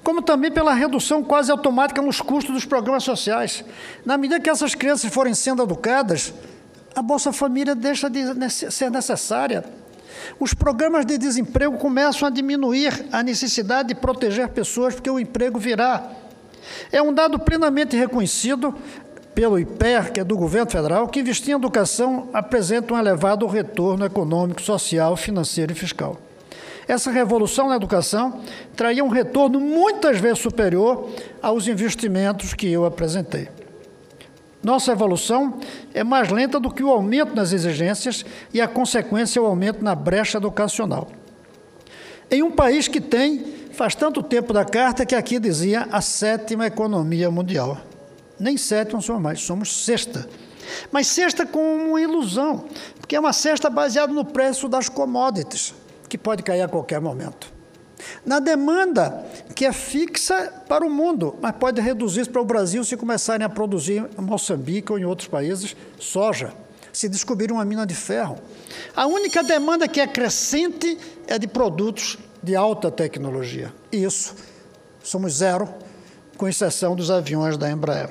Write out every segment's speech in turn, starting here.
como também pela redução quase automática nos custos dos programas sociais. Na medida que essas crianças forem sendo educadas, a Bolsa Família deixa de ser necessária. Os programas de desemprego começam a diminuir a necessidade de proteger pessoas, porque o emprego virá. É um dado plenamente reconhecido pelo IPER, que é do governo federal, que investir em educação apresenta um elevado retorno econômico, social, financeiro e fiscal. Essa revolução na educação traria um retorno muitas vezes superior aos investimentos que eu apresentei. Nossa evolução é mais lenta do que o aumento nas exigências e a consequência é o aumento na brecha educacional. Em um país que faz tanto tempo da carta que aqui dizia a 7ª economia mundial. Nem 7ª somos mais, somos 6ª. Mas 6ª com uma ilusão, porque é uma 6ª baseada no preço das commodities, que pode cair a qualquer momento. Na demanda, que é fixa para o mundo, mas pode reduzir para o Brasil se começarem a produzir em Moçambique ou em outros países soja, se descobrirem uma mina de ferro. A única demanda que é crescente é de produtos de alta tecnologia. Isso, somos zero, com exceção dos aviões da Embraer.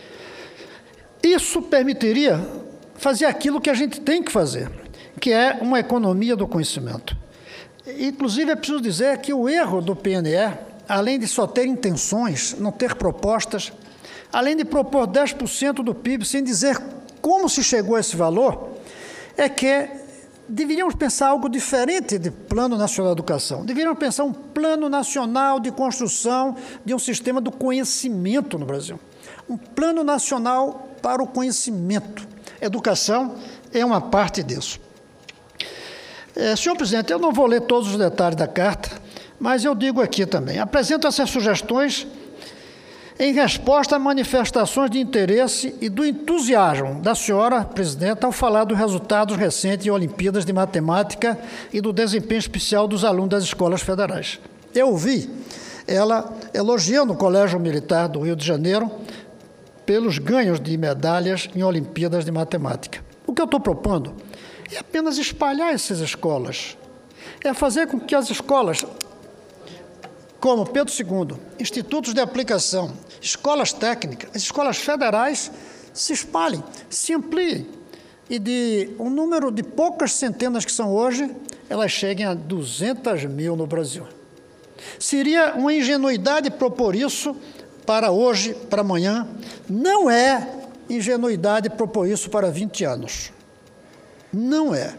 Isso permitiria fazer aquilo que a gente tem que fazer, que é uma economia do conhecimento. Inclusive, é preciso dizer que o erro do PNE, além de só ter intenções, não ter propostas, além de propor 10% do PIB sem dizer como se chegou a esse valor, é que deveríamos pensar algo diferente de Plano Nacional de Educação. Deveríamos pensar um plano nacional de construção de um sistema do conhecimento no Brasil. Um plano nacional para o conhecimento. Educação é uma parte disso. Senhor presidente, eu não vou ler todos os detalhes da carta, mas eu digo aqui também. Apresento essas sugestões em resposta a manifestações de interesse e do entusiasmo da senhora presidenta ao falar dos resultados recentes em Olimpíadas de Matemática e do desempenho especial dos alunos das escolas federais. Eu ouvi ela elogiando o Colégio Militar do Rio de Janeiro pelos ganhos de medalhas em Olimpíadas de Matemática. O que eu estou propondo é apenas espalhar essas escolas, é fazer com que as escolas, como Pedro II, institutos de aplicação, escolas técnicas, as escolas federais se espalhem, se ampliem, e de um número de poucas centenas que são hoje, elas cheguem a 200 mil no Brasil. Seria uma ingenuidade propor isso para hoje, para amanhã. Não é ingenuidade propor isso para 20 anos. Não é.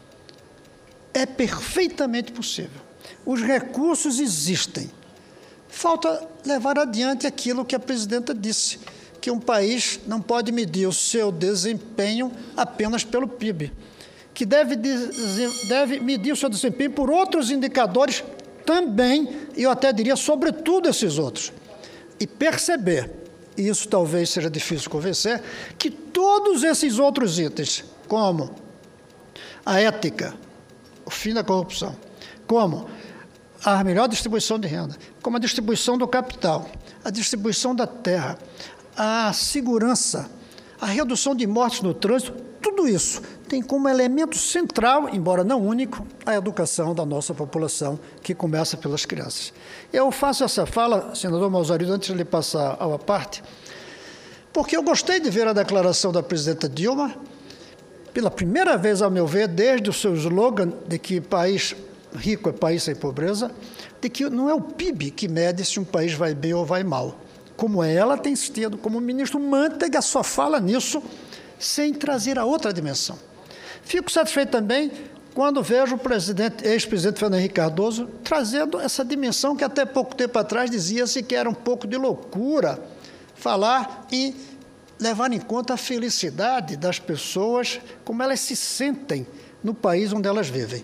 É perfeitamente possível. Os recursos existem. Falta levar adiante aquilo que a presidenta disse, que um país não pode medir o seu desempenho apenas pelo PIB, que deve medir o seu desempenho por outros indicadores também, e eu até diria, sobretudo esses outros. E perceber, e isso talvez seja difícil convencer, que todos esses outros itens, como a ética, o fim da corrupção, como a melhor distribuição de renda, como a distribuição do capital, a distribuição da terra, a segurança, a redução de mortes no trânsito, tudo isso tem como elemento central, embora não único, a educação da nossa população, que começa pelas crianças. Eu faço essa fala, senador Mausarido, antes de lhe passar à parte, porque eu gostei de ver a declaração da presidenta Dilma, pela primeira vez, ao meu ver, desde o seu slogan de que país rico é país sem pobreza, de que não é o PIB que mede se um país vai bem ou vai mal. Como ela tem insistido, como o ministro Manteiga só fala nisso, sem trazer a outra dimensão. Fico satisfeito também quando vejo o ex-presidente Fernando Henrique Cardoso trazendo essa dimensão que até pouco tempo atrás dizia-se que era um pouco de loucura falar e levar em conta a felicidade das pessoas, como elas se sentem no país onde elas vivem.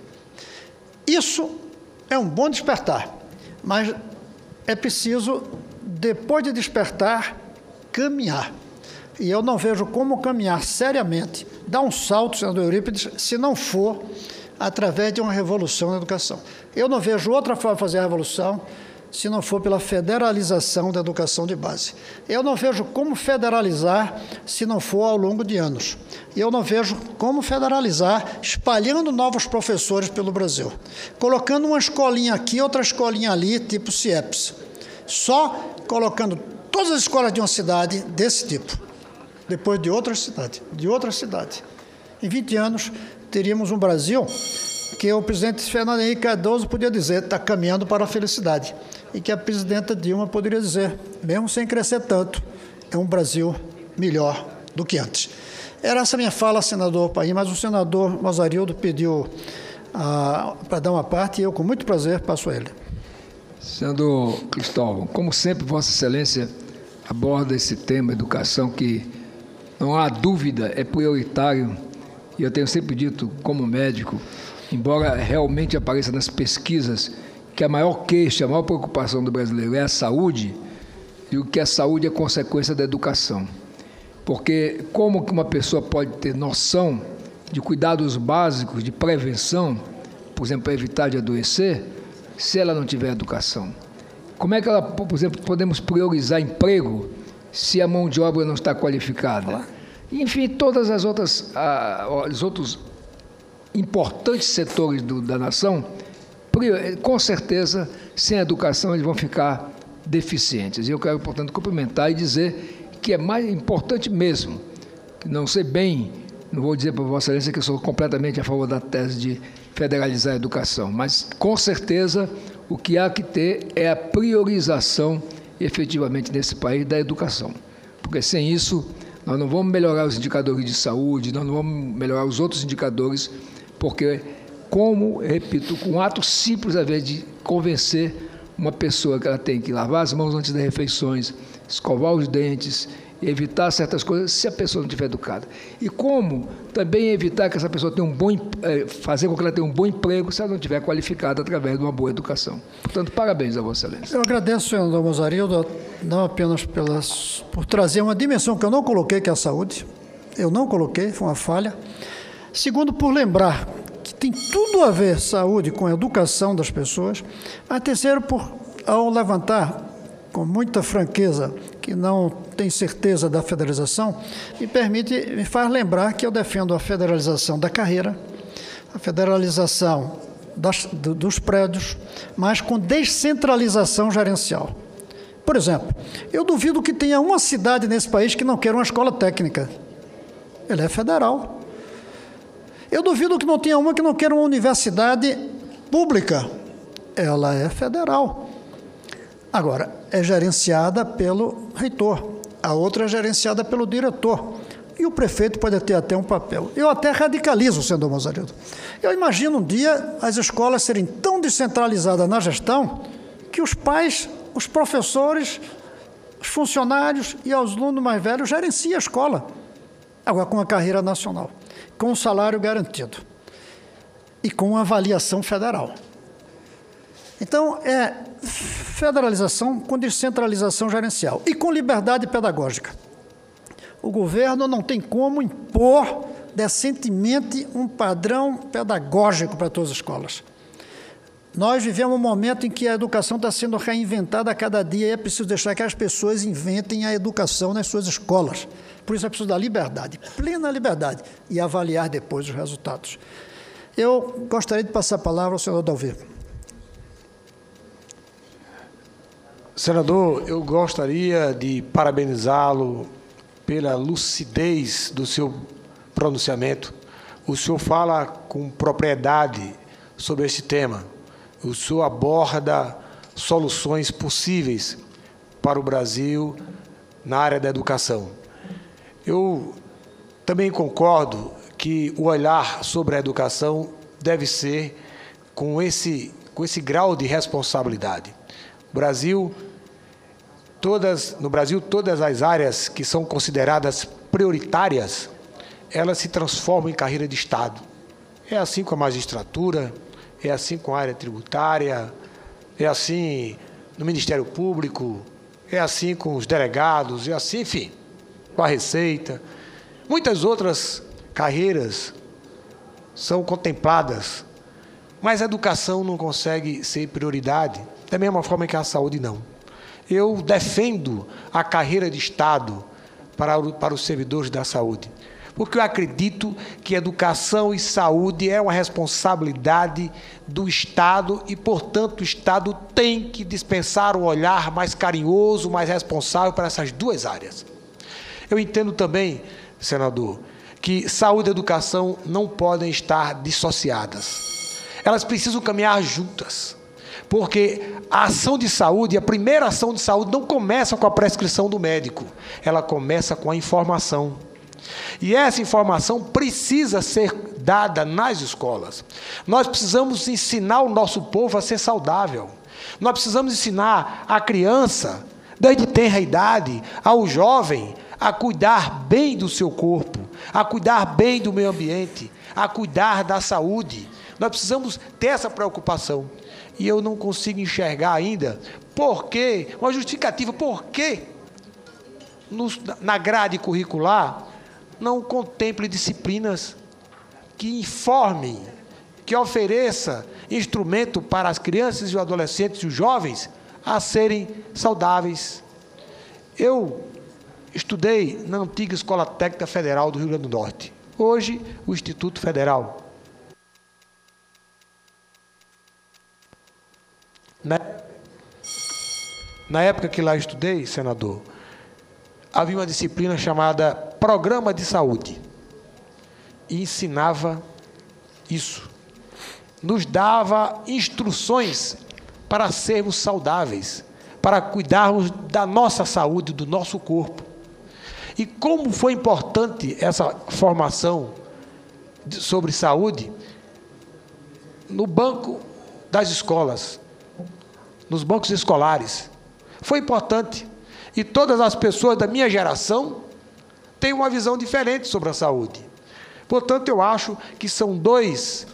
Isso é um bom despertar, mas é preciso, depois de despertar, caminhar. E eu não vejo como caminhar seriamente, dar um salto, senador Eurípides, se não for através de uma revolução na educação. Eu não vejo outra forma de fazer a revolução se não for pela federalização da educação de base. Eu não vejo como federalizar se não for ao longo de anos. E eu não vejo como federalizar espalhando novos professores pelo Brasil, colocando uma escolinha aqui, outra escolinha ali, tipo CIEPS. Só colocando todas as escolas de uma cidade desse tipo, depois de outra cidade. Em 20 anos, teríamos um Brasil que o presidente Fernando Henrique Cardoso podia dizer está caminhando para a felicidade. E que a presidenta Dilma poderia dizer, mesmo sem crescer tanto, é um Brasil melhor do que antes. Era essa minha fala, senador Paim, mas o senador Mozarildo pediu para dar uma parte e eu, com muito prazer, passo a ele. Senador Cristóvão, como sempre, Vossa Excelência aborda esse tema, educação, que não há dúvida, é prioritário, e eu tenho sempre dito, como médico, embora realmente apareça nas pesquisas que a maior queixa, a maior preocupação do brasileiro é a saúde, e o que a saúde é consequência da educação. Porque como que uma pessoa pode ter noção de cuidados básicos, de prevenção, por exemplo, para evitar de adoecer, se ela não tiver educação? Como é que ela, por exemplo, podemos priorizar emprego se a mão de obra não está qualificada? Enfim, todas as outras, os outros importantes setores da nação, com certeza, sem educação, eles vão ficar deficientes. E eu quero, portanto, cumprimentar e dizer que é mais importante mesmo, que não sei bem, não vou dizer para Vossa Excelência que eu sou completamente a favor da tese de federalizar a educação, mas, com certeza, o que há que ter é a priorização, efetivamente, nesse país, da educação. Porque, sem isso, nós não vamos melhorar os indicadores de saúde, nós não vamos melhorar os outros indicadores, porque, como, repito, com um ato simples, às vezes, de convencer uma pessoa que ela tem que lavar as mãos antes das refeições, escovar os dentes, evitar certas coisas, se a pessoa não estiver educada. E como também evitar que essa pessoa tenha fazer com que ela tenha um bom emprego se ela não estiver qualificada através de uma boa educação. Portanto, parabéns a Vossa Excelência. Eu agradeço, senador Mozarildo, não apenas por trazer uma dimensão que eu não coloquei, que é a saúde. Eu não coloquei, foi uma falha. Segundo, por lembrar que tem tudo a ver saúde com a educação das pessoas. Mas terceiro, ao levantar com muita franqueza que não tem certeza da federalização, me faz lembrar que eu defendo a federalização da carreira, a federalização dos prédios, mas com descentralização gerencial. Por exemplo, eu duvido que tenha uma cidade nesse país que não queira uma escola técnica. Ela é federal. Eu duvido que não tenha uma que não queira uma universidade pública. Ela é federal. Agora, é gerenciada pelo reitor, a outra é gerenciada pelo diretor. E o prefeito pode ter até um papel. Eu até radicalizo, senador Mozarildo. Eu imagino um dia as escolas serem tão descentralizadas na gestão que os pais, os professores, os funcionários e os alunos mais velhos gerenciam a escola. Agora, com a carreira nacional, com um salário garantido e com uma avaliação federal. Então, é federalização com descentralização gerencial e com liberdade pedagógica. O governo não tem como impor decentemente um padrão pedagógico para todas as escolas. Nós vivemos um momento em que a educação está sendo reinventada a cada dia e é preciso deixar que as pessoas inventem a educação nas suas escolas. Por isso é preciso dar liberdade, plena liberdade, e avaliar depois os resultados. Eu gostaria de passar a palavra ao senador Dalvi. Senador, eu gostaria de parabenizá-lo pela lucidez do seu pronunciamento. O senhor fala com propriedade sobre esse tema. O senhor aborda soluções possíveis para o Brasil na área da educação. Eu também concordo que o olhar sobre a educação deve ser com esse grau de responsabilidade. No Brasil, todas as áreas que são consideradas prioritárias, elas se transformam em carreira de Estado. É assim com a magistratura, é assim com a área tributária, é assim no Ministério Público, é assim com os delegados, é assim, enfim, com a Receita. Muitas outras carreiras são contempladas, mas a educação não consegue ser prioridade, da mesma forma que a saúde não. Eu defendo a carreira de Estado para os servidores da saúde, porque eu acredito que educação e saúde é uma responsabilidade do Estado e, portanto, o Estado tem que dispensar um olhar mais carinhoso, mais responsável para essas duas áreas. Eu entendo também, senador, que saúde e educação não podem estar dissociadas. Elas precisam caminhar juntas, porque a ação de saúde, a primeira ação de saúde não começa com a prescrição do médico, ela começa com a informação. E essa informação precisa ser dada nas escolas. Nós precisamos ensinar o nosso povo a ser saudável. Nós precisamos ensinar a criança, desde tenra idade, ao jovem, a cuidar bem do seu corpo, a cuidar bem do meio ambiente, a cuidar da saúde. Nós precisamos ter essa preocupação. E eu não consigo enxergar ainda uma justificativa, por que na grade curricular não contemple disciplinas que informem, que ofereça instrumento para as crianças e os adolescentes e os jovens a serem saudáveis. Eu estudei na antiga Escola Técnica Federal do Rio Grande do Norte, hoje o Instituto Federal. Na época que lá estudei, senador, havia uma disciplina chamada Programa de Saúde, e ensinava isso. Nos dava instruções para sermos saudáveis, para cuidarmos da nossa saúde, do nosso corpo. E como foi importante essa formação sobre saúde no banco das escolas, nos bancos escolares. Foi importante. E todas as pessoas da minha geração têm uma visão diferente sobre a saúde. Portanto, eu acho que são dois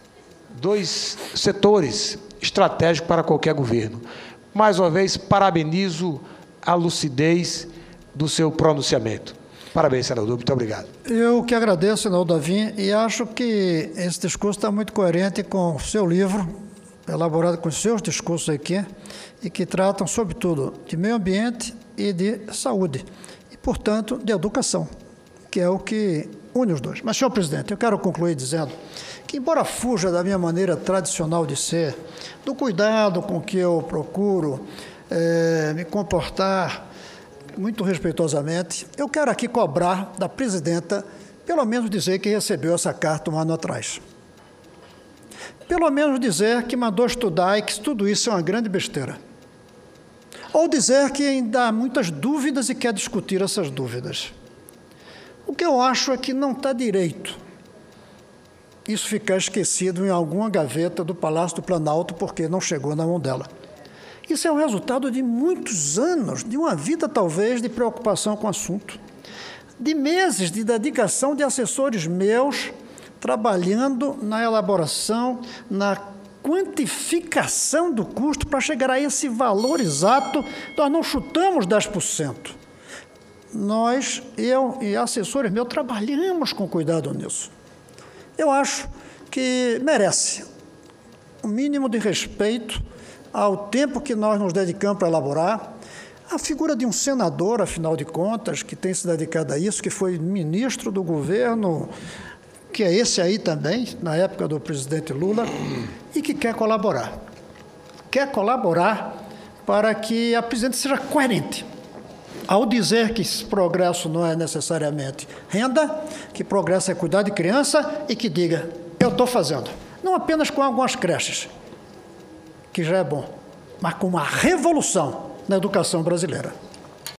setores estratégicos para qualquer governo. Mais uma vez, parabenizo a lucidez do seu pronunciamento. Parabéns, senador. Muito obrigado. Eu que agradeço, senador Davim, e acho que esse discurso está muito coerente com o seu livro, elaborado com os seus discursos aqui, e que tratam, sobretudo, de meio ambiente e de saúde, e, portanto, de educação, que é o que une os dois. Mas, senhor presidente, eu quero concluir dizendo que, embora fuja da minha maneira tradicional de ser, do cuidado com que eu procuro me comportar muito respeitosamente, eu quero aqui cobrar da presidenta, pelo menos dizer que recebeu essa carta um ano atrás. Pelo menos dizer que mandou estudar e que tudo isso é uma grande besteira. Ou dizer que ainda há muitas dúvidas e quer discutir essas dúvidas. O que eu acho é que não está direito isso ficar esquecido em alguma gaveta do Palácio do Planalto porque não chegou na mão dela. Isso é o resultado de muitos anos, de uma vida talvez de preocupação com o assunto, de meses de dedicação de assessores meus trabalhando na elaboração, na quantificação do custo para chegar a esse valor exato. Nós não chutamos 10%. Eu e assessores meus, trabalhamos com cuidado nisso. Eu acho que merece um mínimo de respeito ao tempo que nós nos dedicamos para elaborar. A figura de um senador, afinal de contas, que tem se dedicado a isso, que foi ministro do governo, que é esse aí também, na época do presidente Lula, e que quer colaborar. Quer colaborar para que a presidente seja coerente. Ao dizer que esse progresso não é necessariamente renda, que progresso é cuidar de criança e que diga, eu estou fazendo. Não apenas com algumas creches, que já é bom, mas com uma revolução na educação brasileira.